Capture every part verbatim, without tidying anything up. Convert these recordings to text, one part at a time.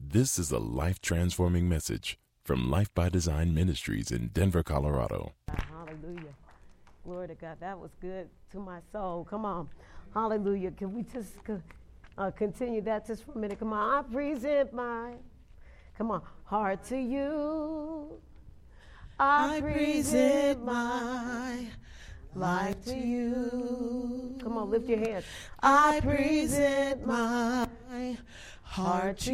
This is a life-transforming message from Life by Design Ministries in Denver, Colorado. Hallelujah. Glory to God. That was good to my soul. Come on. Hallelujah. Can we just uh, continue that just for a minute? Come on. I present my, come on, heart to you. I, I present my life to you. Come on, lift your hands. I present my heart to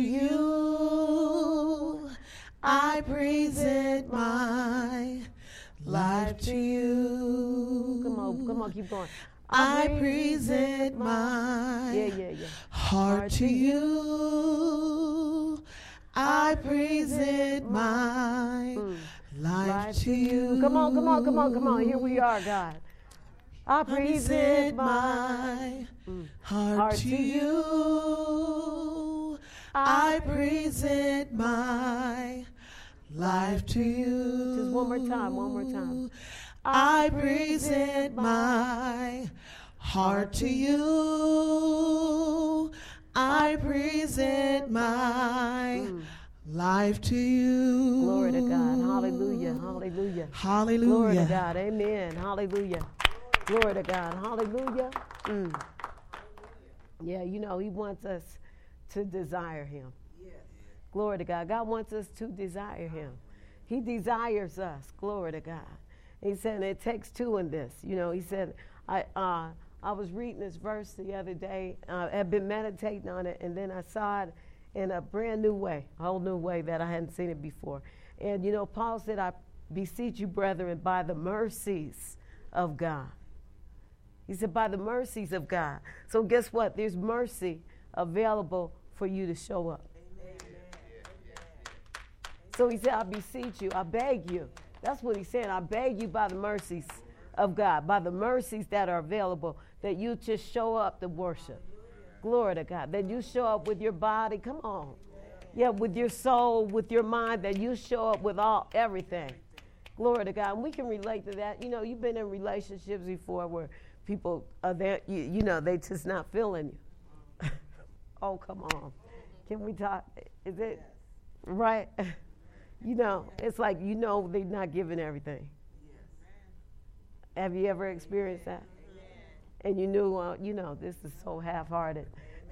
you. I present my life to you. Come on, come on, keep going. I, I present my yeah, yeah, yeah. heart to you. I present my mm. life, life to you. Come on, come on, come on, come on. Here we are, God. I present my mm. heart, heart to you. I present my life to you. Just one more time, one more time. I present my heart to you. I present my mm. life to you. Glory to God. Hallelujah. Hallelujah. Hallelujah. Glory to God. Amen. Hallelujah. Glory to God. Hallelujah. Mm. Yeah, you know, he wants us to desire him. Yes. Glory to God. God wants us to desire him. He desires us. Glory to God. He said it takes two in this. You know, he said, I uh, I was reading this verse the other day. I uh, had been meditating on it, and then I saw it in a brand new way, a whole new way that I hadn't seen it before. And, you know, Paul said, I beseech you, brethren, by the mercies of God. He said, by the mercies of God. So guess what? There's mercy available for you to show up. Amen. So he said, I beseech you, I beg you. That's what he's saying. I beg you by the mercies of God, by the mercies that are available, that you just show up to worship. Glory to God. That you show up with your body. Come on. Yeah, with your soul, with your mind, that you show up with all everything. Glory to God. And we can relate to that. You know, you've been in relationships before where people are there, you, you know, they just not feeling you. Oh, come on. Can we talk? Is it right? You know, it's like, you know, they're not giving everything. Have you ever experienced that? And you knew, uh, you know, this is so half-hearted.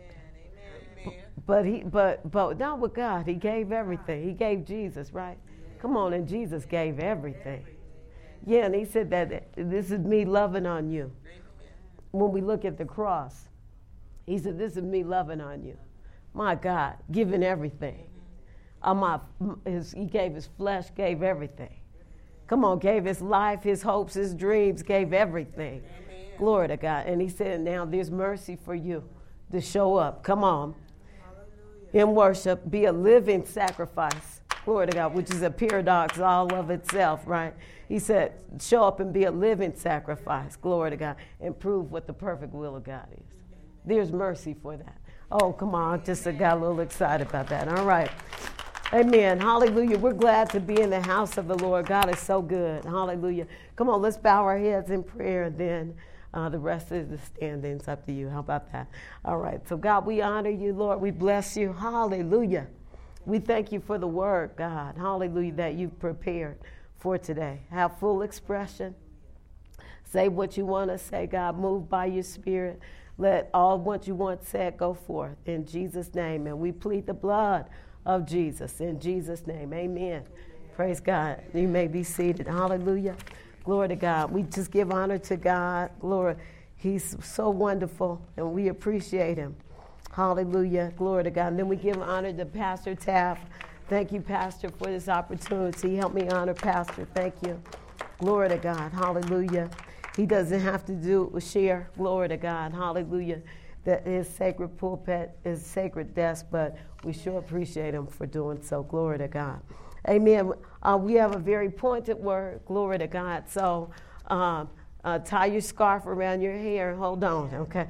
But he, but, but not with God. He gave everything. He gave Jesus, right? Come on, and Jesus gave everything. Yeah, and he said that this is me loving on you. When we look at the cross, he said, this is me loving on you. My God, giving everything. Uh, my, his, he gave his flesh, gave everything. Come on, gave his life, his hopes, his dreams, gave everything. Amen. Glory to God. And he said, now there's mercy for you to show up. Come on. Hallelujah. In worship, be a living sacrifice. Glory to God, which is a paradox all of itself, right? He said, show up and be a living sacrifice. Glory to God. And prove what the perfect will of God is. There's mercy for that. Oh, come on. I just got a little excited about that. All right. Amen. Hallelujah. We're glad to be in the house of the Lord. God is so good. Hallelujah. Come on, let's bow our heads in prayer, and then uh, the rest of the standings up to you. How about that? All right. So, God, we honor you, Lord. We bless you. Hallelujah. We thank you for the word, God. Hallelujah, that you've prepared for today. Have full expression. Say what you want to say, God. Move by your spirit. Let all what you want said go forth in Jesus' name. And we plead the blood of Jesus in Jesus' name. Amen. Praise God. You may be seated. Hallelujah. Glory to God. We just give honor to God. Glory. He's so wonderful, and we appreciate him. Hallelujah. Glory to God. And then we give honor to Pastor Taff. Thank you, Pastor, for this opportunity. Help me honor Pastor. Thank you. Glory to God. Hallelujah. He doesn't have to do share. Glory to God. Hallelujah. That his sacred pulpit is sacred desk, but we sure appreciate him for doing so. Glory to God. Amen. Uh, we have a very pointed word. Glory to God. So um, uh, tie your scarf around your hair and hold on, okay?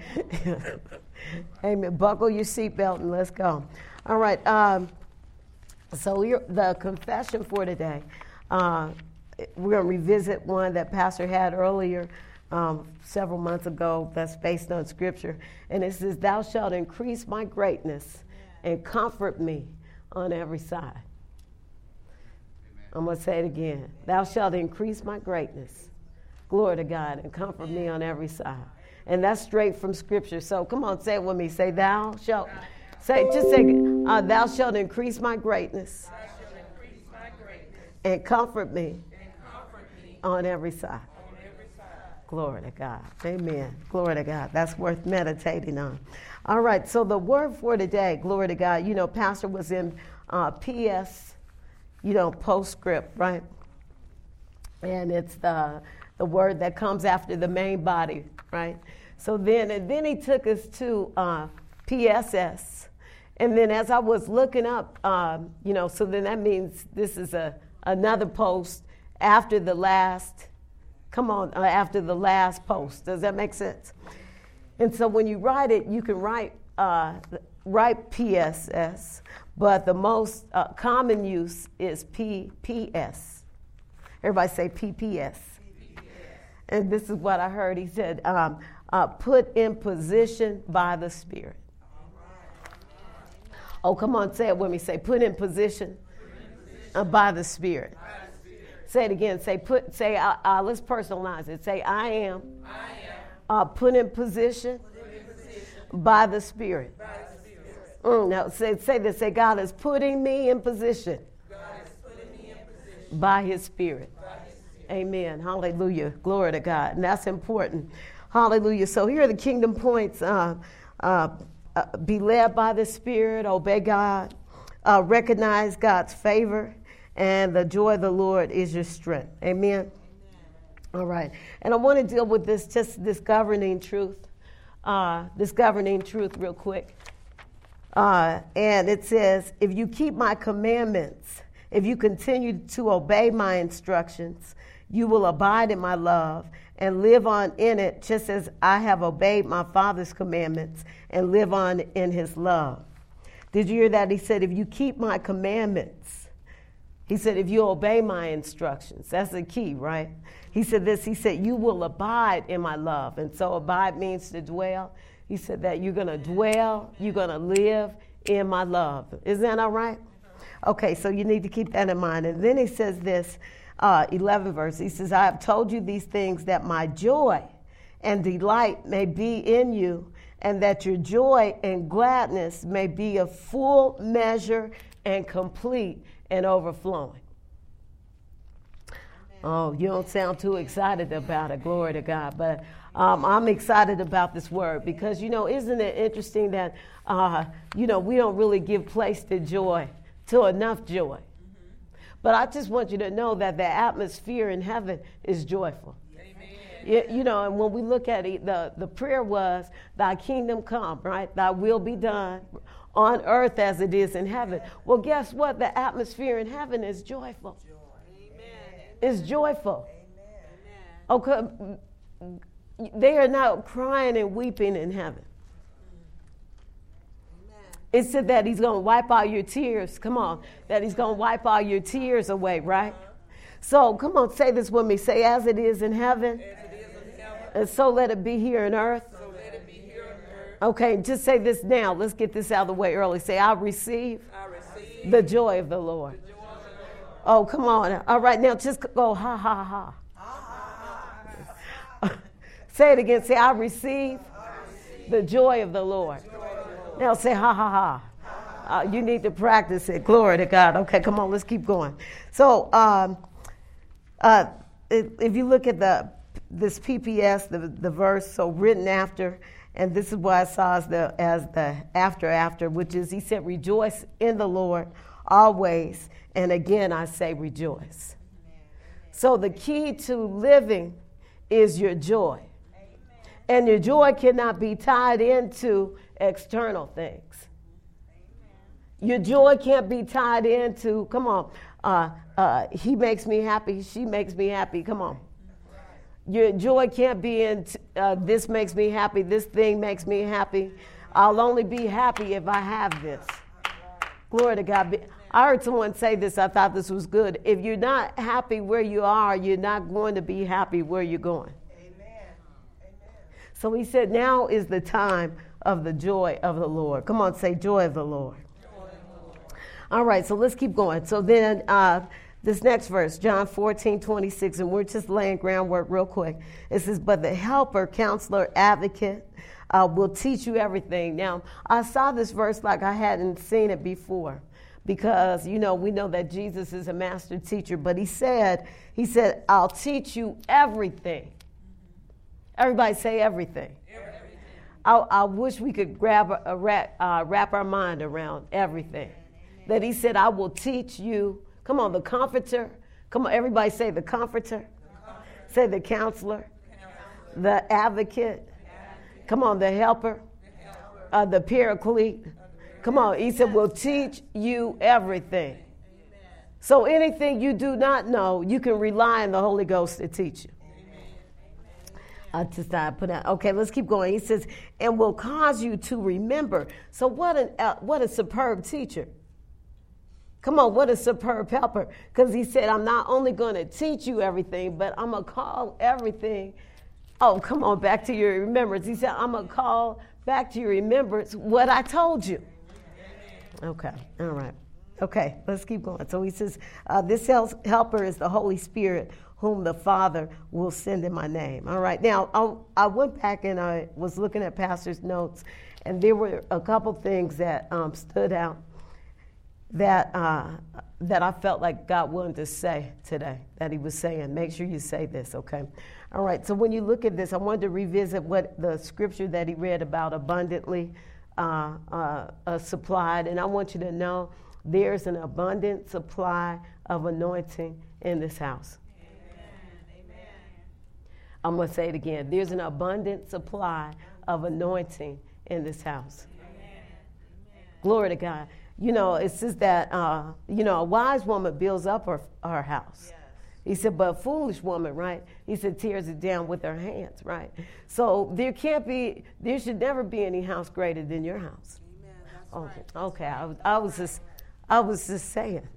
Amen. Buckle your seatbelt and let's go. All right. Um, so we're, the confession for today, uh, we're going to revisit one that Pastor had earlier um, several months ago that's based on Scripture. And it says, thou shalt increase my greatness and comfort me on every side. I'm going to say it again. Thou shalt increase my greatness. Glory to God, and comfort me on every side. And that's straight from Scripture. So come on, say it with me. Say, thou shalt, say, just say, uh, thou shalt increase my greatness, increase my greatness and, comfort me and comfort me on every side. On every side. Glory to God. Amen. Glory to God. That's worth meditating on. All right, so the word for today, glory to God, you know, Pastor was in uh, P S, you know, postscript, right? And it's the the word that comes after the main body, right? So then, and then he took us to uh, P S S. And then as I was looking up, um, you know, so then that means this is a another post after the last, come on, uh, after the last post. Does that make sense? And so when you write it, you can write uh, write P S S, but the most uh, common use is P P S. Everybody say P P S. And this is what I heard. He said, um, uh, put in position by the Spirit. Oh, come on, say it with me. Say, put in position, put in position uh, by the Spirit. By the Spirit. Say it again. Say, put. Say, uh, uh, let's personalize it. Say, I am, I am uh, put in position, put in position by the Spirit. By the Spirit. Mm, now, say, say this. Say, God is putting me in position, God is putting me in position by His Spirit. By His Spirit. Amen. Hallelujah. Glory to God. And that's important. Hallelujah. So here are the kingdom points. Uh, uh, Uh, be led by the Spirit, obey God, uh, recognize God's favor, and the joy of the Lord is your strength. Amen? Amen. All right. And I want to deal with this, just this governing truth, uh, this governing truth real quick. Uh, and it says, if you keep my commandments, if you continue to obey my instructions, you will abide in my love and live on in it, just as I have obeyed my Father's commandments and live on in his love. Did you hear that? He said, if you keep my commandments, he said, if you obey my instructions, that's the key, right? He said this, he said, you will abide in my love. And so abide means to dwell. He said that you're going to dwell, you're going to live in my love. Isn't that all right? Okay, so you need to keep that in mind. And then he says this, uh, eleventh verse, he says, I have told you these things that my joy and delight may be in you, and that your joy and gladness may be of full measure and complete and overflowing. Oh, you don't sound too excited about it. Glory to God. But um, I'm excited about this word because, you know, isn't it interesting that, uh, you know, we don't really give place to joy, to enough joy. Mm-hmm. But I just want you to know that the atmosphere in heaven is joyful. You, you know, and when we look at it, the, the prayer was, thy kingdom come, right? Thy will be done on earth as it is in heaven. Well, guess what? The atmosphere in heaven is joyful. Amen. It's joyful. Amen. Okay, they are not crying and weeping in heaven. Amen. It said that he's going to wipe all your tears. Come on. That he's going to wipe all your tears away, right? So come on, say this with me. Say, as it is in heaven. And so let it be here on earth. So let it be here on earth. Okay, just say this now. Let's get this out of the way early. Say, I receive, I receive the joy of the Lord. The joy of the Lord. Oh, come on. All right, now just go ha, ha, ha. ha, ha. Say it again. Say, I receive, I receive the joy of the Lord. The joy of the Lord. Now say ha, ha, ha. ha. Uh, you need to practice it. Glory to God. Okay, come on. Let's keep going. So um, uh, if, if you look at the this P P S, the, the verse, so written after, and this is what I saw as the, as the after after, which is, he said, rejoice in the Lord always. And again, I say rejoice. Amen. So the key to living is your joy. Amen. And your joy cannot be tied into external things. Amen. Your joy can't be tied into, come on, uh, uh, he makes me happy, she makes me happy, come on. Your joy can't be in uh, this makes me happy, this thing makes me happy. I'll only be happy if I have this. Glory to God. I heard someone say this. I thought this was good. If you're not happy where you are, you're not going to be happy where you're going. Amen. So he said, now is the time of the joy of the Lord. Come on, say joy of the Lord. All right, so let's keep going. So then uh, this next verse, John fourteen, twenty-six, and we're just laying groundwork real quick. It says, but the helper, counselor, advocate uh, will teach you everything. Now, I saw this verse like I hadn't seen it before because, you know, we know that Jesus is a master teacher, but he said, he said, I'll teach you everything. Everybody say everything. everything. I, I wish we could grab a, a wrap, uh, wrap our mind around everything. That he said, I will teach you. Come on, the comforter. Come on, everybody say the comforter. The comforter. Say the counselor. Counselor. The advocate. advocate. Come on, the helper. The, helper. Uh, the paraclete. Come on, he said, we'll teach you everything. Amen. So anything you do not know, you can rely on the Holy Ghost to teach you. I just I put out. Okay, let's keep going. He says, and will cause you to remember. So what an uh, what a superb teacher. Come on, what a superb helper. Because he said, I'm not only going to teach you everything, but I'm going to call everything. Oh, come on, back to your remembrance. He said, I'm going to call back to your remembrance what I told you. Okay, all right. Okay, let's keep going. So he says, uh, this helper is the Holy Spirit, whom the Father will send in my name. All right, now I, I went back and I was looking at Pastor's notes, and there were a couple things that um, stood out that uh, that I felt like God wanted to say today, that he was saying. Make sure you say this, okay? All right, so when you look at this, I wanted to revisit what the scripture that he read about abundantly uh, uh, uh, supplied, and I want you to know there's an abundant supply of anointing in this house. Amen. Amen. I'm going to say it again. There's an abundant supply of anointing in this house. Amen. Glory to God. You know, it says that, uh, you know, a wise woman builds up her, her house. Yes. He said, but a foolish woman, right? He said, tears it down with her hands, right? So there can't be, there should never be any house greater than your house. Amen. That's okay. Right. That's okay. Right. I was, I was just, I was just saying. Amen.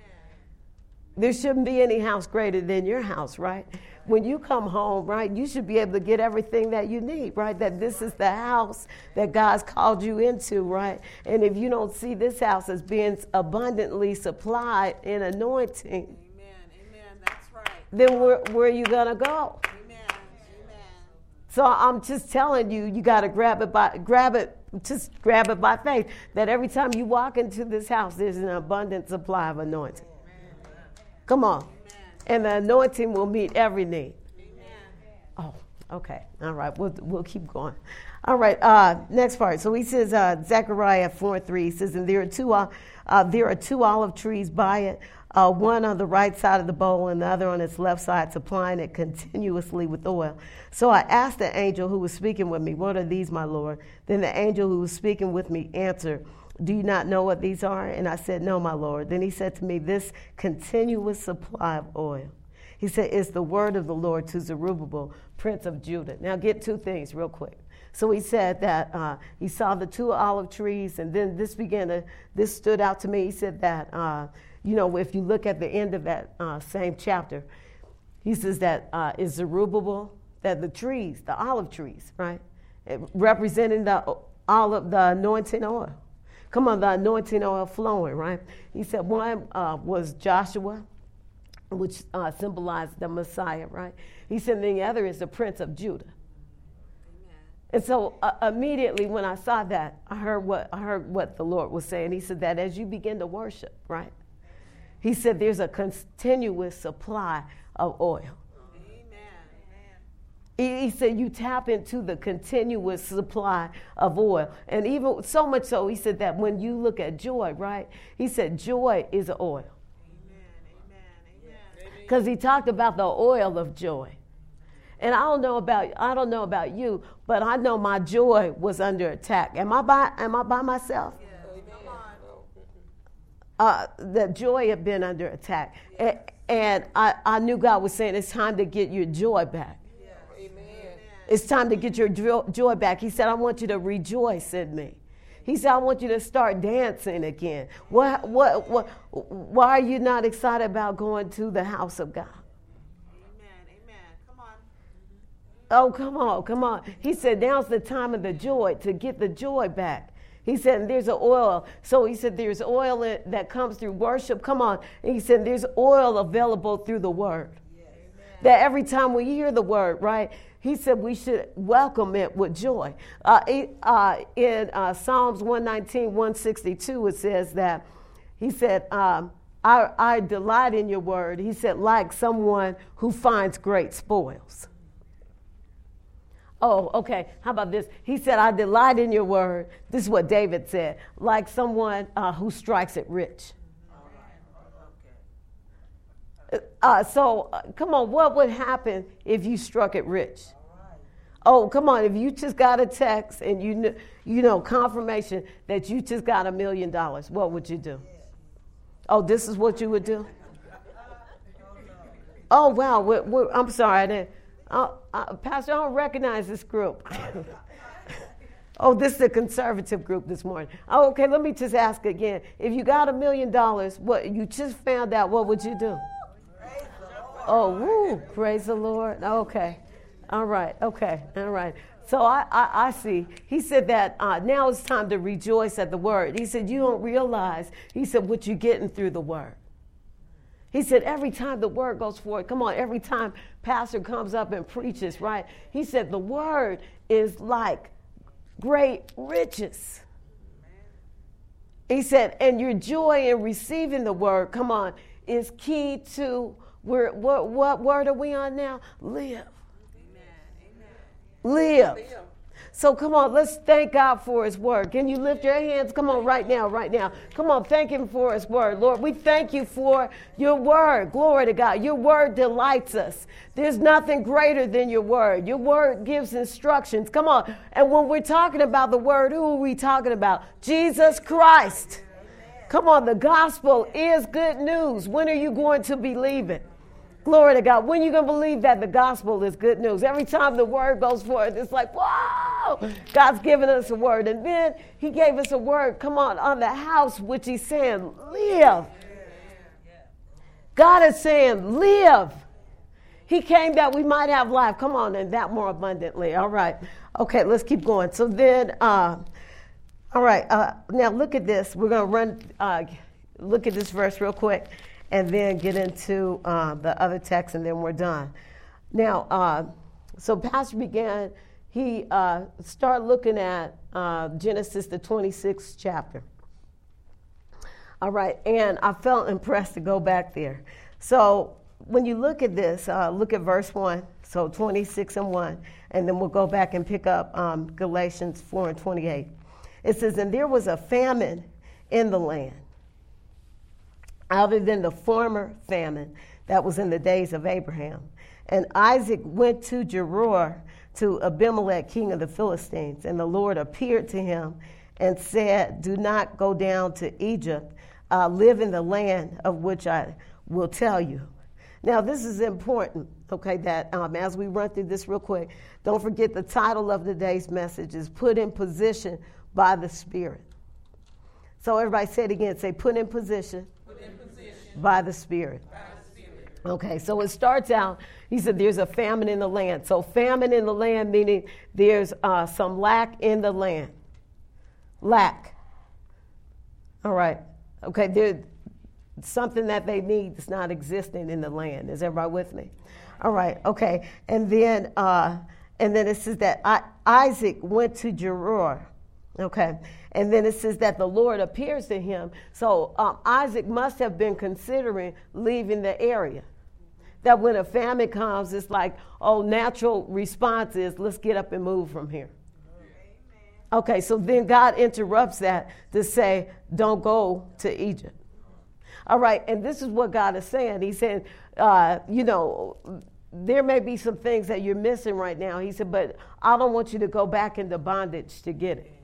There shouldn't be any house greater than your house, right? When you come home, right, you should be able to get everything that you need, right? That this is the house that God's called you into, right? And if you don't see this house as being abundantly supplied in anointing, amen, amen, that's right. Then where, where are you going to go? Amen, amen. So I'm just telling you, you got to grab it by, grab it, just grab it by faith, that every time you walk into this house, there's an abundant supply of anointing. Amen. Come on. And the anointing will meet every need. Amen. Oh, okay. All right. We'll we'll keep going. All right. Uh, next part. So he says, uh, Zechariah four and three. He says, and there are two uh, uh, there are two olive trees by it, uh, one on the right side of the bowl and the other on its left side, supplying it continuously with oil. So I asked the angel who was speaking with me, what are these, my Lord? Then the angel who was speaking with me answered, do you not know what these are? And I said, no, my Lord. Then he said to me, this continuous supply of oil. He said, it's the word of the Lord to Zerubbabel, prince of Judah. Now get two things real quick. So he said that uh, he saw the two olive trees, and then this began to, this stood out to me. He said that, uh, you know, if you look at the end of that uh, same chapter, he says that uh, is Zerubbabel, that the trees, the olive trees, right, it, representing the olive, the anointing oil. Come on, the anointing oil flowing, right? He said one uh, was Joshua, which uh, symbolized the Messiah, right? He said the other is the Prince of Judah. Amen. And so uh, immediately when I saw that, I heard what I heard what the Lord was saying. He said that as you begin to worship, right? He said there's a continuous supply of oil. He said, you tap into the continuous supply of oil. And even so much so, he said that when you look at joy, right? He said joy is oil. Because he talked about the oil of joy. And I don't know about I don't know about you, but I know my joy was under attack. Am I by am I by myself? Uh, the joy had been under attack. And, and I, I knew God was saying it's time to get your joy back. It's time to get your joy back. He said, I want you to rejoice in me. He said, I want you to start dancing again. What, what, what, why are you not excited about going to the house of God? Amen, amen. Come on. Oh, come on, come on. He said, now's the time of the joy, to get the joy back. He said, and there's an oil. So he said, there's oil that comes through worship. Come on. And he said, there's oil available through the word. Yes. That every time we hear the word, right? He said we should welcome it with joy. Uh, it, uh, in uh, Psalms one nineteen, one sixty-two, it says that, he said, um, I, I delight in your word. He said, like someone who finds great spoils. Oh, okay. How about this? He said, I delight in your word. This is what David said. Like someone uh, who strikes it rich. Uh, so, uh, come on, what would happen if you struck it rich? Oh, come on, if you just got a text and you kn- you know, confirmation that you just got a million dollars, what would you do? Oh, this is what you would do? Oh, wow, we're, we're, I'm sorry, I didn't. Uh, uh, Pastor, I don't recognize this group. Oh, this is a conservative group this morning. Oh, okay, let me just ask again. If you got a million dollars, what you just found out, what would you do? Oh, woo, praise the Lord. Okay, all right, okay, all right. So I, I, I see. He said that uh, now it's time to rejoice at the word. He said, you don't realize, he said, what you're getting through the word. He said, every time the word goes forward, come on, every time pastor comes up and preaches, right? He said, the word is like great riches. He said, and your joy in receiving the word, come on, is key to, where, what, what word are we on now? Live. Live. Live. So come on, let's thank God for his word. Can you lift your hands? Come on, right now, right now. Come on, thank him for his word. Lord, we thank you for your word. Glory to God. Your word delights us. There's nothing greater than your word. Your word gives instructions. Come on. And when we're talking about the word, who are we talking about? Jesus Christ. Come on, the gospel is good news. When are you going to believe it? Glory to God. When are you going to believe that the gospel is good news? Every time the word goes forth, it's like, whoa, God's given us a word. And then he gave us a word, come on, on the house, which he's saying, live. God is saying, live. He came that we might have life. Come on, and that more abundantly. All right. Okay, let's keep going. So then, uh, all right, uh, now look at this. We're going to run, uh, look at this verse real quick, and then get into uh, the other text, and then we're done. Now, uh, so Pastor began, he uh, started looking at uh, Genesis, the twenty-sixth chapter. All right, and I felt impressed to go back there. So when you look at this, uh, look at verse one, so twenty-six and one, and then we'll go back and pick up um, Galatians four and twenty-eight. It says, and there was a famine in the land, other than the former famine that was in the days of Abraham. And Isaac went to Gerar to Abimelech, king of the Philistines. And the Lord appeared to him and said, do not go down to Egypt. Uh, live in the land of which I will tell you. Now, this is important, okay, that um, as we run through this real quick, don't forget the title of today's message is Put in Position by the Spirit. So everybody say it again. Say, put in position. By the Spirit. By the Spirit. Okay, so it starts out, he said there's a famine in the land. So famine in the land meaning there's uh, some lack in the land. Lack. All right. Okay, there's something that they need is not existing in the land. Is everybody with me? All right, okay. And then uh, and then it says that I, Isaac went to Gerar. Okay. And then it says that the Lord appears to him. So um, Isaac must have been considering leaving the area. That when a famine comes, it's like, oh, natural response is, let's get up and move from here. Okay, so then God interrupts that to say, don't go to Egypt. All right, and this is what God is saying. He's saying, uh, you know, there may be some things that you're missing right now. He said, but I don't want you to go back into bondage to get it.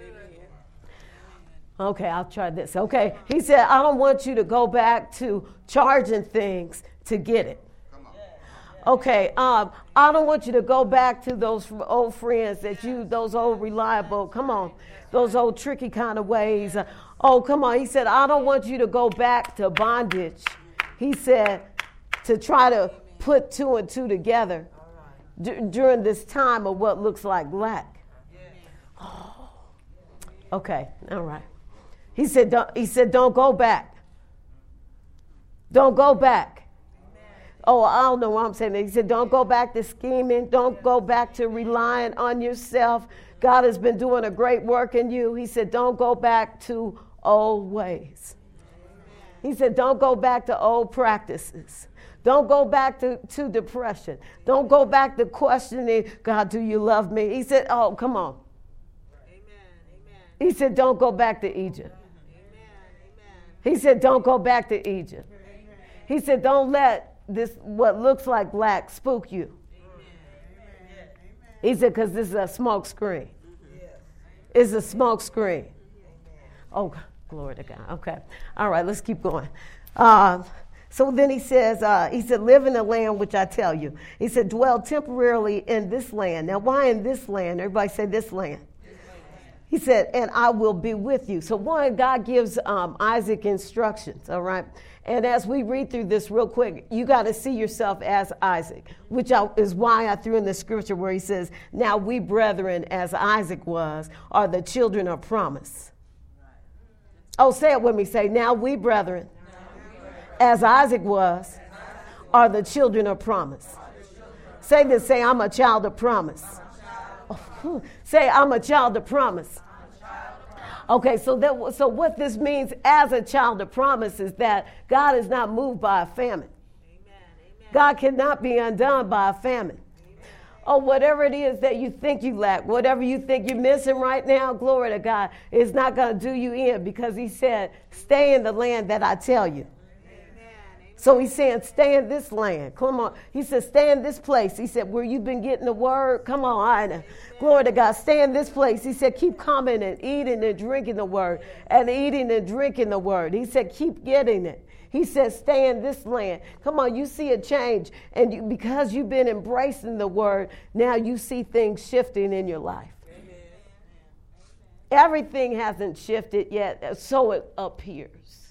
Okay, I'll try this. Okay, he said, I don't want you to go back to charging things to get it. Okay, um, I don't want you to go back to those old friends that you, those old reliable, come on, those old tricky kind of ways. Uh, oh, come on. He said, I don't want you to go back to bondage. He said, to try to put two and two together d- during this time of what looks like lack. Oh. Okay, all right. He said, don't, he said, don't go back. Don't go back. Oh, I don't know what I'm saying. He said, don't go back to scheming. Don't go back to relying on yourself. God has been doing a great work in you. He said, don't go back to old ways. He said, don't go back to old practices. Don't go back to, to depression. Don't go back to questioning, God, do you love me? He said, oh, come on. Amen. Amen. He said, don't go back to Egypt. Amen. He said, don't go back to Egypt. Amen. He said, don't let this, what looks like black, spook you. Amen. He said, because this is a smoke screen. It's a smoke screen. Oh, glory to God. Okay. All right, let's keep going. Uh, So then he says, uh, he said, live in the land which I tell you. He said, dwell temporarily in this land. Now, why in this land? Everybody say this land. He said, and I will be with you. So one, God gives um, Isaac instructions, all right? And as we read through this real quick, you got to see yourself as Isaac, which I, is why I threw in the scripture where he says, now we brethren, as Isaac was, are the children of promise. Oh, say it with me. Say, now we brethren, as Isaac was, are the children of promise. Say this, say, I'm a child of promise. Oh, say, I'm a child of promise. Okay, so that, so what this means as a child of promise is that God is not moved by a famine. God cannot be undone by a famine. Oh, whatever it is that you think you lack, whatever you think you're missing right now, glory to God, is not going to do you in, because he said, stay in the land that I tell you. So he's saying, stay in this land. Come on. He said, stay in this place. He said, where you've been getting the word. Come on. I, glory to God. Stay in this place. He said, keep coming and eating and drinking the word and eating and drinking the word. He said, keep getting it. He said, stay in this land. Come on. You see a change. And you, because you've been embracing the word, now you see things shifting in your life. Amen. Everything hasn't shifted yet. So it appears.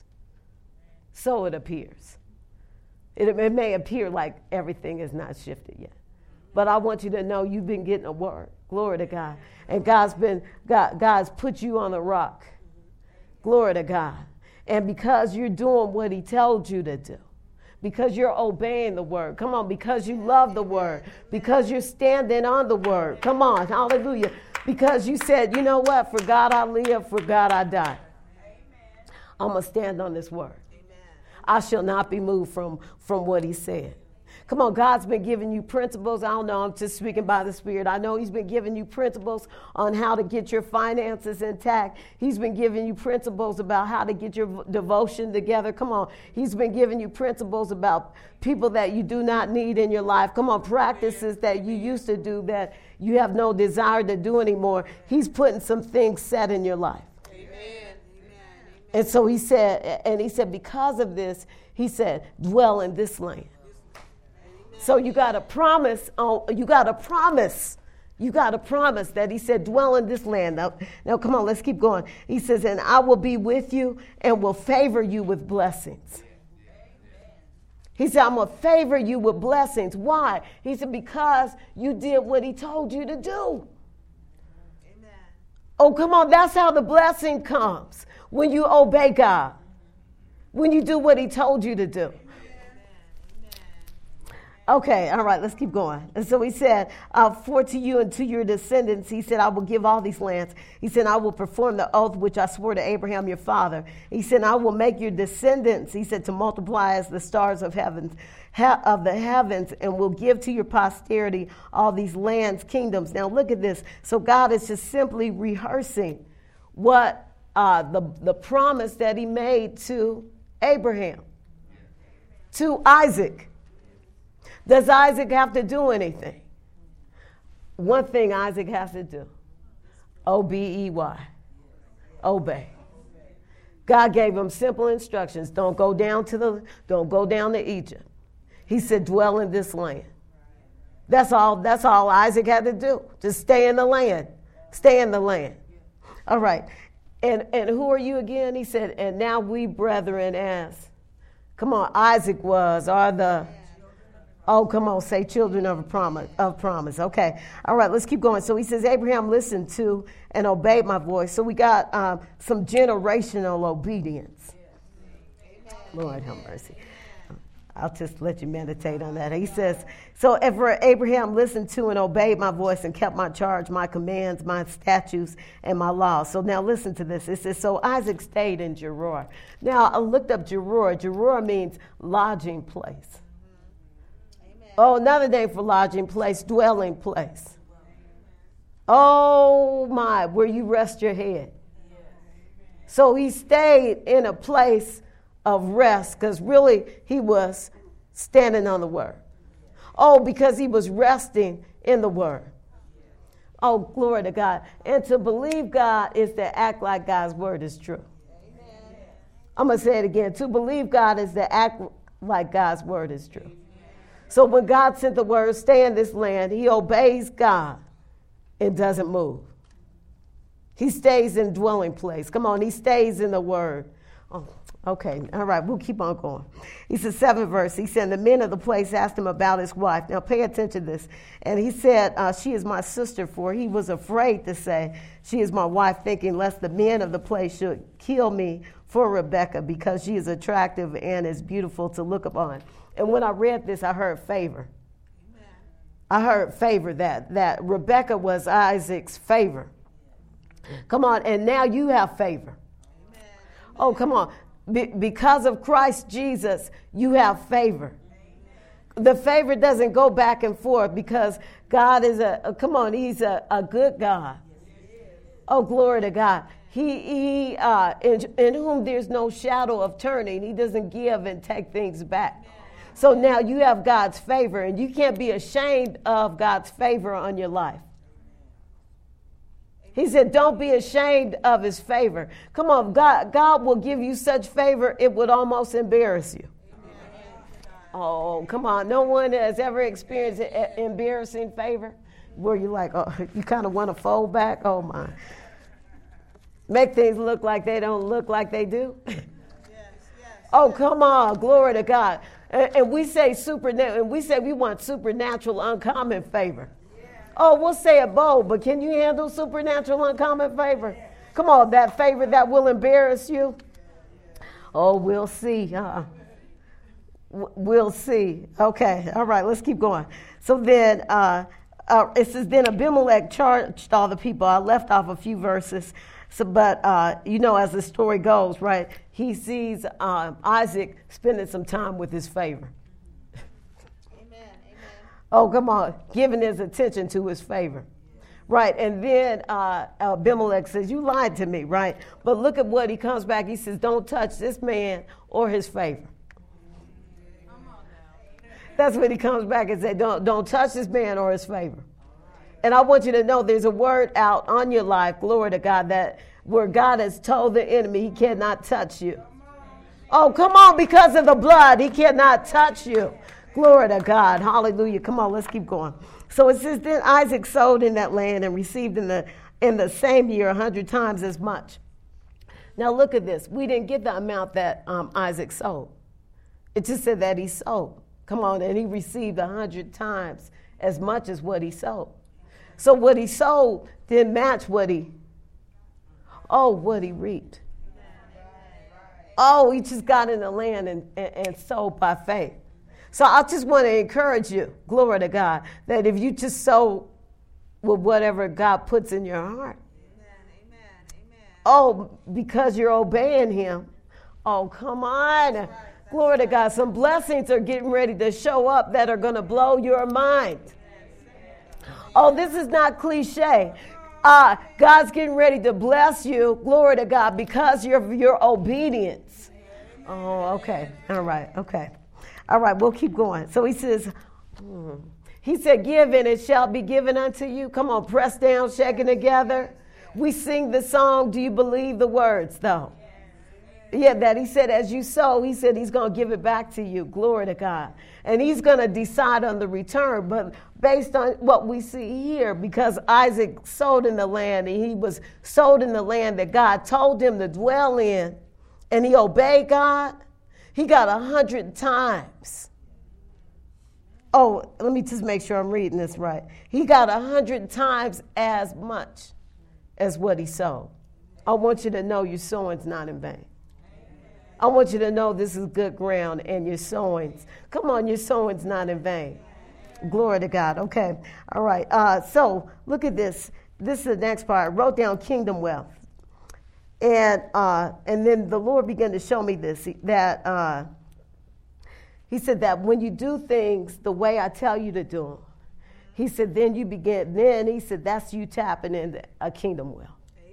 So it appears. It, it may appear like everything is not shifted yet. But I want you to know you've been getting a word. Glory to God. And God's been, God, God's put you on a rock. Glory to God. And because you're doing what he told you to do, because you're obeying the word, come on, because you love the word, because you're standing on the word, come on, hallelujah. Because you said, you know what, for God I live, for God I die. I'm going to stand on this word. I shall not be moved from, from what he said. Come on, God's been giving you principles. I don't know, I'm just speaking by the Spirit. I know he's been giving you principles on how to get your finances intact. He's been giving you principles about how to get your devotion together. Come on, he's been giving you principles about people that you do not need in your life. Come on, practices that you used to do that you have no desire to do anymore. He's putting some things set in your life. And so he said, and he said, because of this, he said, dwell in this land. So you got to promise, on, you got to promise, you got to promise that he said, dwell in this land. Now, now, come on, let's keep going. He says, and I will be with you and will favor you with blessings. He said, I'm going to favor you with blessings. Why? He said, because you did what he told you to do. Oh, come on, that's how the blessing comes. When you obey God, when you do what he told you to do. Okay, all right, let's keep going. And so he said, uh, for to you and to your descendants, he said, I will give all these lands. He said, I will perform the oath which I swore to Abraham, your father. He said, I will make your descendants, he said, to multiply as the stars of heavens, ha- of the heavens, and will give to your posterity all these lands, kingdoms. Now look at this. So God is just simply rehearsing what uh, the, the promise that he made to Abraham, to Isaac. Does Isaac have to do anything? One thing Isaac has to do. O B E Y. Obey. God gave him simple instructions. Don't go down to the, don't go down to Egypt. He said, dwell in this land. That's all, that's all Isaac had to do. Just stay in the land. Stay in the land. All right. And and who are you again? He said, and now we brethren as, come on, Isaac was, are the Oh, come on, say children of a promise, of promise. Okay. All right, let's keep going. So he says, Abraham listened to and obeyed my voice. So we got um, some generational obedience. Lord have mercy. I'll just let you meditate on that. He says, so if Abraham listened to and obeyed my voice and kept my charge, my commands, my statutes, and my laws. So now listen to this. It says, so Isaac stayed in Gerar. Now I looked up Gerar. Gerar means lodging place. Oh, another name for lodging place, dwelling place. Oh my, where you rest your head. So he stayed in a place of rest because really he was standing on the word. Oh, because he was resting in the word. Oh, glory to God. And to believe God is to act like God's word is true. I'm going to say it again. To believe God is to act like God's word is true. So when God sent the word, stay in this land, he obeys God and doesn't move. He stays in dwelling place. Come on, he stays in the word. Oh, okay, all right, we'll keep on going. He said, seventh verse, he said, the men of the place asked him about his wife. Now pay attention to this. And he said, uh, she is my sister, for he was afraid to say, she is my wife, thinking lest the men of the place should kill me for Rebekah, because she is attractive and is beautiful to look upon. And when I read this, I heard favor. Amen. I heard favor, that, that Rebekah was Isaac's favor. Come on, and now you have favor. Amen. Oh, come on. Be- because of Christ Jesus, you have favor. Amen. The favor doesn't go back and forth because God is a, a come on, he's a, a good God. Yes, oh, glory to God. He, he uh, in, in whom there's no shadow of turning. He doesn't give and take things back. So now you have God's favor, and you can't be ashamed of God's favor on your life. He said, don't be ashamed of his favor. Come on, God, God will give you such favor, it would almost embarrass you. Oh, come on. No one has ever experienced embarrassing favor where you're like, oh, you kind of want to fold back. Oh, my. Make things look like they don't look like they do. Yes, yes, oh, come on. Glory to God. And we say supernatural, and we say we want supernatural, uncommon favor. Yeah. Oh, we'll say it bold, but can you handle supernatural, uncommon favor? Yeah. Come on, that favor that will embarrass you. Oh, we'll see. Uh, we'll see. Okay, all right, let's keep going. So then uh, uh, it says, then Abimelech charged all the people. I left off a few verses. So, but, uh, you know, as the story goes, right, he sees uh, Isaac spending some time with his favor. Amen, amen. Oh, come on, giving his attention to his favor. Right, and then uh, Abimelech says, you lied to me, right? But look at what he comes back. He says, don't touch this man or his favor. That's what he comes back and says, don't, don't touch this man or his favor. And I want you to know there's a word out on your life, glory to God, that where God has told the enemy he cannot touch you. Oh, come on, because of the blood, he cannot touch you. Glory to God. Hallelujah. Come on, let's keep going. So it says, then Isaac sowed in that land and received in the in the same year a hundred times as much. Now look at this. We didn't get the amount that um, Isaac sowed. It just said that he sowed. Come on, and he received a hundred times as much as what he sowed. So what he sowed didn't match what he, oh, what he reaped. Oh, he just got in the land and, and, and sowed by faith. So I just want to encourage you, glory to God, that if you just sow with whatever God puts in your heart. Amen, amen, amen. Oh, because you're obeying him. Oh, come on. Right, glory to God. Some blessings are getting ready to show up that are going to blow your mind. Oh, this is not cliche. Uh, God's getting ready to bless you, glory to God, because of your obedience. Oh, okay. All right. Okay. All right. We'll keep going. So he says, hmm. he said, give and it shall be given unto you. Come on, press down, shaking together. We sing the song. Do you believe the words, though? Yeah, that he said, as you sow, he said he's going to give it back to you. Glory to God. And he's going to decide on the return. But based on what we see here, because Isaac sowed in the land, and he was sowed in the land that God told him to dwell in, and he obeyed God, he got a hundred times. oh, let me just make sure I'm reading this right. He got a hundred times as much as what he sowed. I want you to know your sowing's not in vain. I want you to know this is good ground and your sowings. Come on, your sowing's not in vain. Glory to God. Okay. All right. Uh, so look at this. This is the next part. I wrote down kingdom wealth. And uh, and then the Lord began to show me this, that uh, he said that when you do things the way I tell you to do them, he said, then you begin, then he said, that's you tapping into a kingdom wealth.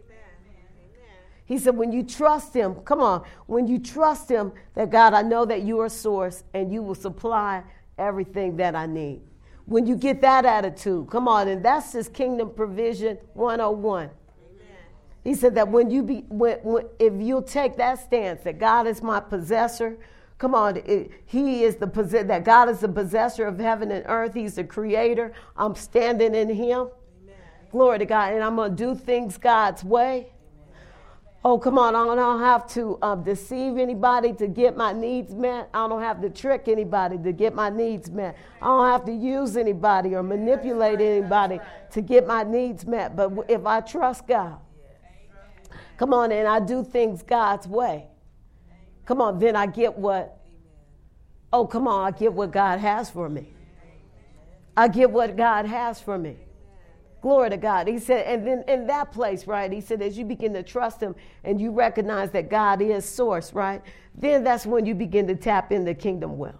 He said, when you trust him, come on, when you trust him, that God, I know that you are a source and you will supply everything that I need. When you get that attitude, come on, and that's just Kingdom Provision one oh one. He said that when you be, when, when, if you'll take that stance that God is my possessor, come on, it, he is the possess, that God is the possessor of heaven and earth. He's the creator. I'm standing in him. Amen. Glory to God. And I'm going to do things God's way. Oh, come on. I don't have to um, deceive anybody to get my needs met. I don't have to trick anybody to get my needs met. I don't have to use anybody or manipulate anybody to get my needs met. But if I trust God, come on, and I do things God's way, come on, then I get what, oh, come on, I get what God has for me. I get what God has for me. Glory to God. He said, and then in that place, right, he said, as you begin to trust him and you recognize that God is source, right, then that's when you begin to tap into kingdom wealth.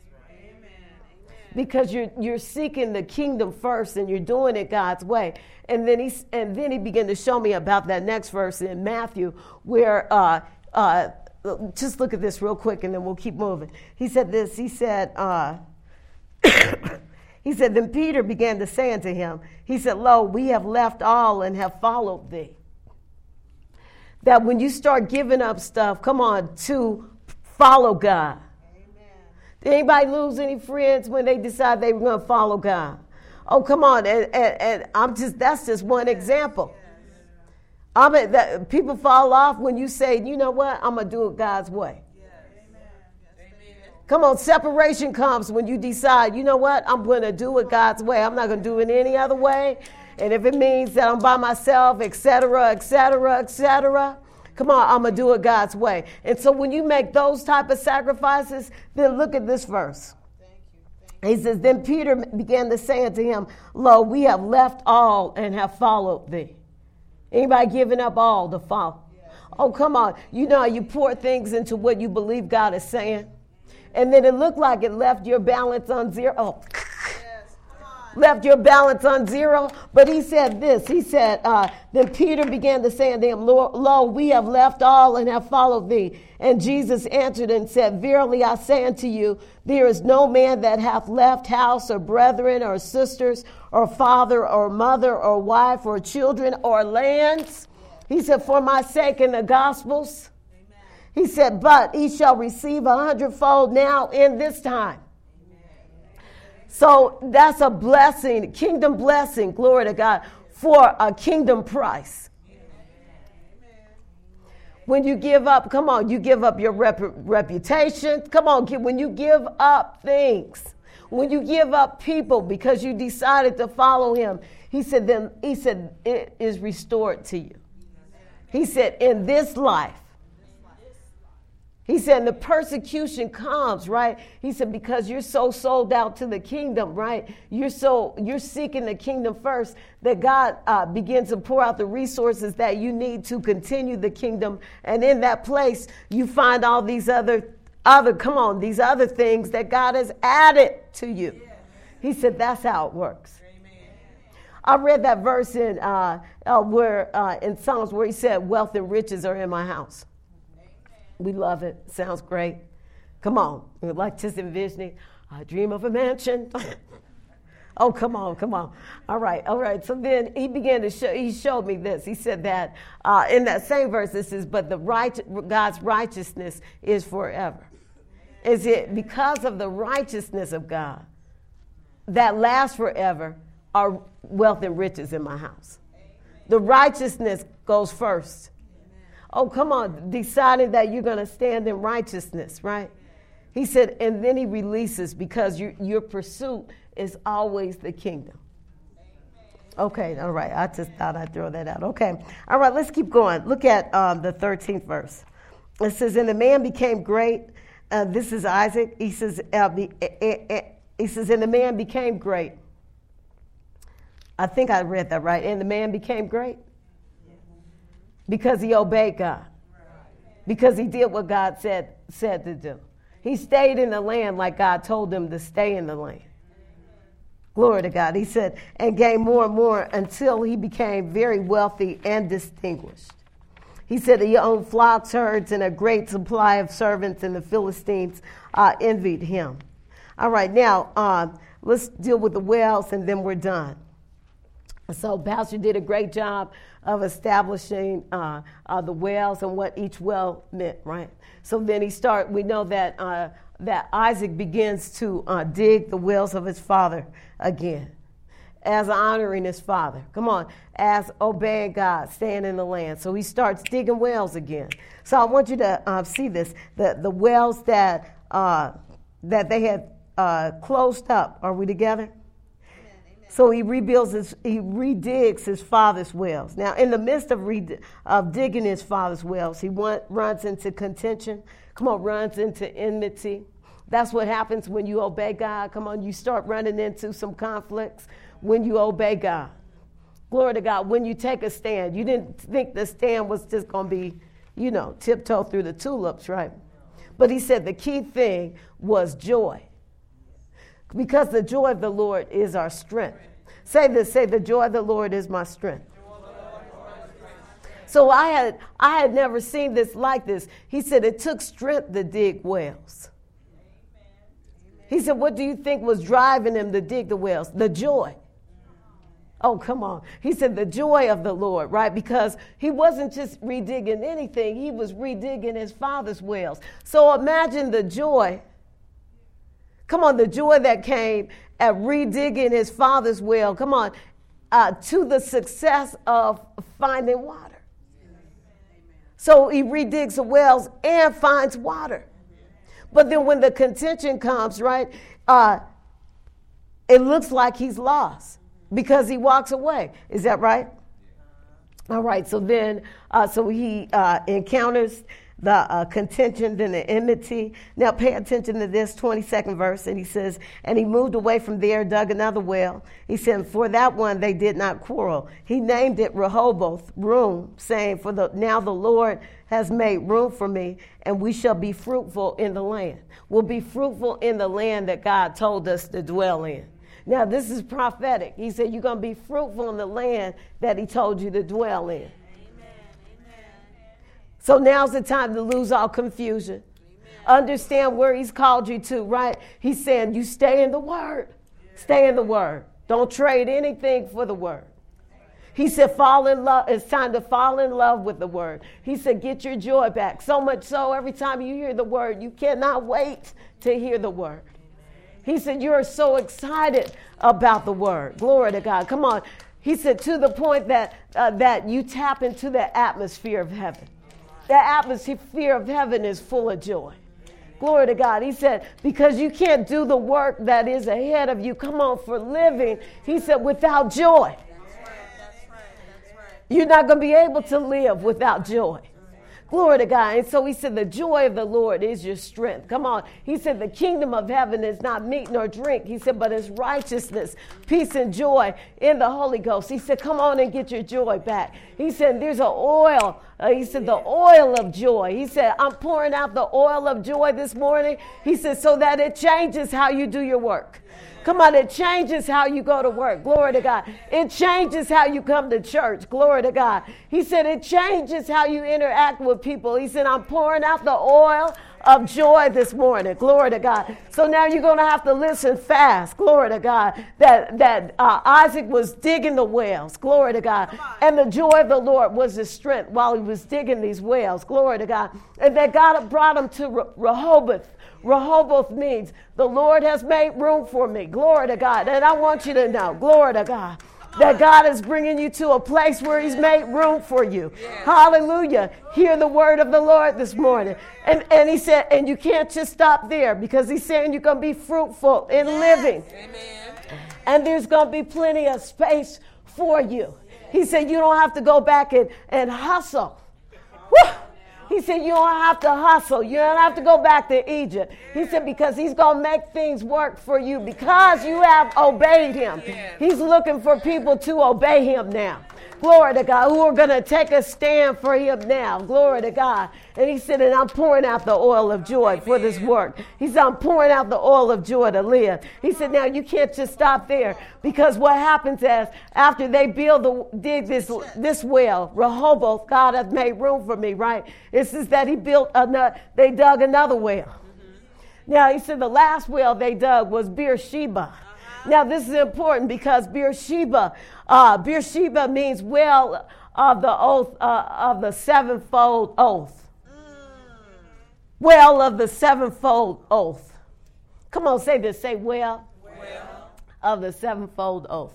Because you're you're seeking the kingdom first and you're doing it God's way. And then he and then he began to show me about that next verse in Matthew where uh, uh, just look at this real quick and then we'll keep moving. He said this. He said. Uh, He said, then Peter began to say unto him, he said, lo, we have left all and have followed thee. That when you start giving up stuff, come on, to follow God. Amen. Did anybody lose any friends when they decided they were going to follow God? Oh, come on. And, and, and I'm just, that's just one example. I mean, that, people fall off when you say, you know what, I'm going to do it God's way. Come on, separation comes when you decide, you know what, I'm going to do it God's way. I'm not going to do it any other way. And if it means that I'm by myself, et cetera, et cetera, et cetera, come on, I'm going to do it God's way. And so when you make those type of sacrifices, then look at this verse. Thank you. Thank you. He says, then Peter began to say unto him, lo, we have left all and have followed thee. Anybody giving up all to follow? Yes. Oh, come on. You know how you pour things into what you believe God is saying? And then it looked like it left your balance on zero. Oh, yes, left your balance on zero. But he said this. He said, uh, then Peter began to say unto him, lo, lo, we have left all and have followed thee. And Jesus answered and said, verily I say unto you, there is no man that hath left house or brethren or sisters or father or mother or wife or children or lands. He said, for my sake in the gospels. He said, but he shall receive a hundredfold now in this time. Amen. So that's a blessing, kingdom blessing, glory to God, for a kingdom price. Amen. When you give up, come on, you give up your rep- reputation. Come on, when you give up things, when you give up people because you decided to follow him, he said, then he said, it is restored to you. He said, in this life. He said, the persecution comes, right? He said, because you're so sold out to the kingdom, right? You're so, you're seeking the kingdom first, that God uh, begins to pour out the resources that you need to continue the kingdom. And in that place, you find all these other, other, come on, these other things that God has added to you. He said, that's how it works. I read that verse in, uh, uh, where, uh, in Psalms where he said, wealth and riches are in my house. We love it. Sounds great. Come on. We'd like just envisioning. I dream of a mansion. Oh, come on, come on. All right, all right. So then he began to show, he showed me this. He said that uh, in that same verse, it says, but the right, God's righteousness is forever. Is it because of the righteousness of God that lasts forever are wealth and riches in my house? The righteousness goes first. Oh, come on, deciding that you're going to stand in righteousness, right? He said, and then he releases because your, your pursuit is always the kingdom. Okay, all right. I just thought I'd throw that out. Okay. All right, let's keep going. Look at um, the thirteenth verse. It says, and the man became great. Uh, this is Isaac. He says, uh, the, uh, uh, he says, and the man became great. I think I read that right. And the man became great because he obeyed God. Because he did what God said, said to do. He stayed in the land like God told him to stay in the land. Glory to God. He said, and gained more and more until he became very wealthy and distinguished. He said he owned flocks, herds, and a great supply of servants, and the Philistines uh, envied him. All right, now uh, let's deal with the wells, and then we're done. So Pastor did a great job of establishing uh, uh, the wells and what each well meant, right? So then he start. We know that uh, that Isaac begins to uh, dig the wells of his father again, as honoring his father. Come on, as obeying God, staying in the land. So he starts digging wells again. So I want you to uh, see this: the the wells that uh, that they had uh, closed up. Are we together? So he rebuilds his, he redigs his father's wells. Now, in the midst of re, of digging his father's wells, he want, runs into contention. Come on, runs into enmity. That's what happens when you obey God. Come on, you start running into some conflicts when you obey God. Glory to God. When you take a stand, you didn't think the stand was just going to be, you know, tiptoe through the tulips, right? But he said the key thing was joy. Because the joy of the Lord is our strength. Say this, say the joy of the Lord is my strength. So I had I had never seen this like this. He said it took strength to dig wells. He said, what do you think was driving him to dig the wells? The joy. Oh, come on. He said the joy of the Lord, right? Because he wasn't just redigging anything. He was redigging his father's wells. So imagine the joy. Come on, the joy that came at redigging his father's well. Come on, uh, to the success of finding water. So he redigs the wells and finds water. But then when the contention comes, right, uh, it looks like he's lost because he walks away. Is that right? All right, so then, uh, so he uh, encounters the uh, contention, then the enmity. Now pay attention to this twenty-second verse. And he says, and he moved away from there, dug another well. He said, for that one they did not quarrel. He named it Rehoboth, room, saying, for the now the Lord has made room for me, and we shall be fruitful in the land. We'll be fruitful in the land that God told us to dwell in. Now this is prophetic. He said, you're going to be fruitful in the land that he told you to dwell in. So now's the time to lose all confusion. Amen. Understand where he's called you to, right? He's saying you stay in the word. Yeah. Stay in the word. Don't trade anything for the word. He said fall in love. It's time to fall in love with the word. He said get your joy back. So much so every time you hear the word, you cannot wait to hear the word. He said you're so excited about the word. Glory to God. Come on. He said to the point that uh, that you tap into the atmosphere of heaven. The atmosphere of heaven is full of joy. Glory to God. He said, because you can't do the work that is ahead of you, come on, for living. He said, without joy. That's right, that's right, that's right. You're not going to be able to live without joy. Glory to God. And so he said, the joy of the Lord is your strength. Come on. He said, the kingdom of heaven is not meat nor drink. He said, but it's righteousness, peace, and joy in the Holy Ghost. He said, come on and get your joy back. He said, there's an oil. Uh, he said, the oil of joy. He said, I'm pouring out the oil of joy this morning. He said, so that it changes how you do your work. Come on, it changes how you go to work. Glory to God. It changes how you come to church. Glory to God. He said it changes how you interact with people. He said, I'm pouring out the oil of joy this morning. Glory to God. So now you're going to have to listen fast. Glory to God. That, that uh, Isaac was digging the wells. Glory to God. And the joy of the Lord was his strength while he was digging these wells. Glory to God. And that God brought him to Re- Rehoboth. Rehoboth means the Lord has made room for me. Glory to God. And I want you to know, glory to God, That God is bringing you to a place where he's made room for you. Hallelujah. Hear the word of the Lord this morning. And, and he said, and you can't just stop there, because he's saying you're going to be fruitful in living. And there's going to be plenty of space for you. He said you don't have to go back and, and hustle. Woo! He said you don't have to hustle. You don't have to go back to Egypt. He said because he's going to make things work for you because you have obeyed him. He's looking for people to obey him now. Glory to God, who are going to take a stand for him now. Glory to God. And he said, and I'm pouring out the oil of joy for this work. He said, I'm pouring out the oil of joy to live. He said, now you can't just stop there, because what happens is after they build the, dig this, this well, Rehoboth, God has made room for me, right? It says that he built another, they dug another well. Now he said the last well they dug was Beersheba. Now, this is important because Beersheba, uh, Beersheba means well of the oath, uh, of the sevenfold oath. Well of the sevenfold oath. Come on, say this. Say well, well. Of the sevenfold oath.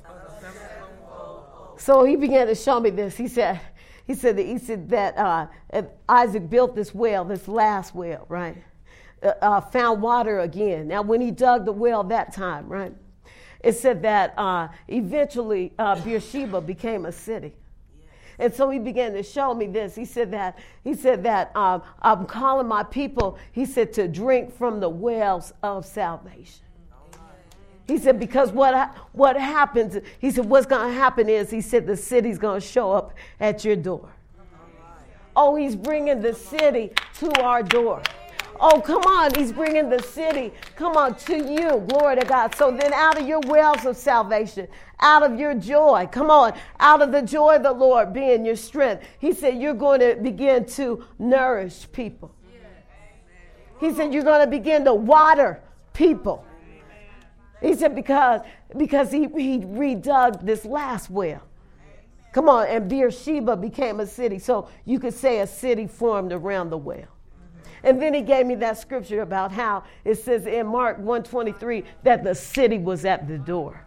So he began to show me this. He said, he said that, he said that uh, Isaac built this well, this last well, right? Uh, uh, found water again. Now, when he dug the well that time, right? It said that uh, eventually uh, Beersheba became a city. And so he began to show me this. He said that, he said that um, I'm calling my people, he said, to drink from the wells of salvation. He said, because what, what happens, he said, what's going to happen is, he said, the city's going to show up at your door. Oh, he's bringing the city to our door. Oh, come on. He's bringing the city, come on, to you. Glory to God. So then out of your wells of salvation, out of your joy, come on, out of the joy of the Lord being your strength, he said you're going to begin to nourish people. He said you're going to begin to water people. He said because, because he, he redug this last well. Come on, and Beersheba became a city. So you could say a city formed around the well. And then he gave me that scripture about how it says in Mark one twenty-three that the city was at the door.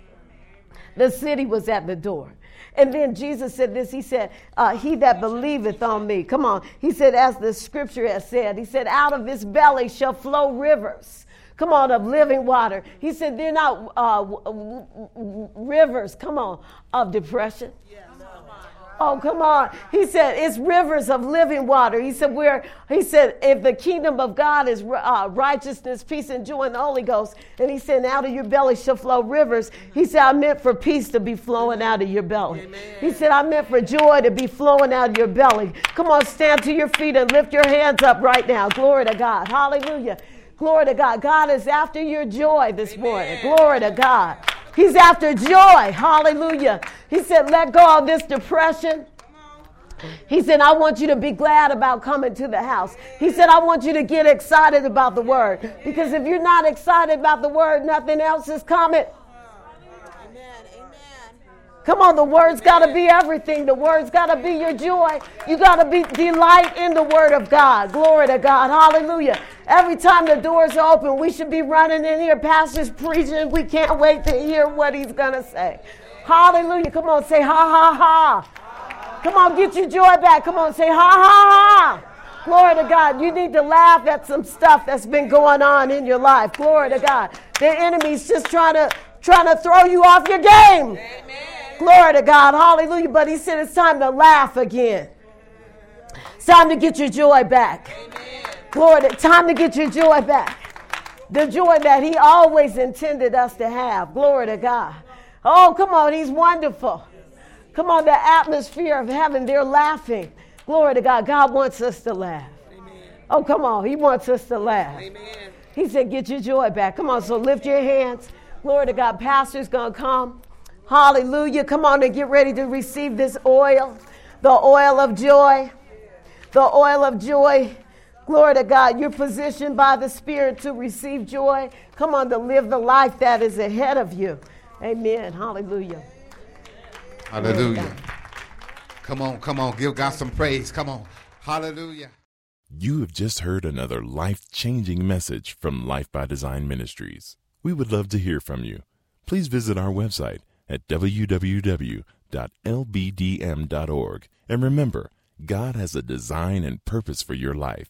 The city was at the door. And then Jesus said this. He said, uh, he that believeth on me. Come on. He said, as the scripture has said, he said, out of his belly shall flow rivers. Come on, of living water. He said, they're not uh, w- w- rivers, come on, of depression. Oh, come on. He said, it's rivers of living water. He said, where, he said, if the kingdom of God is uh, righteousness, peace, and joy in the Holy Ghost. And he said, out of your belly shall flow rivers. He said, I meant for peace to be flowing out of your belly. Amen. He said, I meant for joy to be flowing out of your belly. Come on, stand to your feet and lift your hands up right now. Glory to God. Hallelujah. Glory to God. God is after your joy this Amen. Morning. Glory to God. He's after joy. Hallelujah. He said, let go of this depression. He said, I want you to be glad about coming to the house. He said, I want you to get excited about the word. Because if you're not excited about the word, nothing else is coming. Come on, the word's got to be everything. The word's got to be your joy. You got to be delight in the word of God. Glory to God. Hallelujah. Every time the doors are open, we should be running in here. Pastor's preaching. We can't wait to hear what he's going to say. Hallelujah. Come on, say ha, ha, ha. Come on, get your joy back. Come on, say ha, ha, ha. Glory to God. You need to laugh at some stuff that's been going on in your life. Glory to God. The enemy's just trying to, trying to throw you off your game. Amen. Glory to God. Hallelujah. But he said it's time to laugh again. It's time to get your joy back. Amen. Glory to time to get your joy back. The joy that he always intended us to have. Glory to God. Oh, come on. He's wonderful. Come on. The atmosphere of heaven, they're laughing. Glory to God. God wants us to laugh. Amen. Oh, come on. He wants us to laugh. Amen. He said, get your joy back. Come on. So lift your hands. Glory to God. Pastor's going to come. Hallelujah. Come on and get ready to receive this oil, the oil of joy, the oil of joy. Glory to God. You're positioned by the Spirit to receive joy. Come on, to live the life that is ahead of you. Amen. Hallelujah. Hallelujah. Come on, come on. Give God some praise. Come on. Hallelujah. You have just heard another life-changing message from Life by Design Ministries. We would love to hear from you. Please visit our website at w w w dot l b d m dot org. And remember, God has a design and purpose for your life.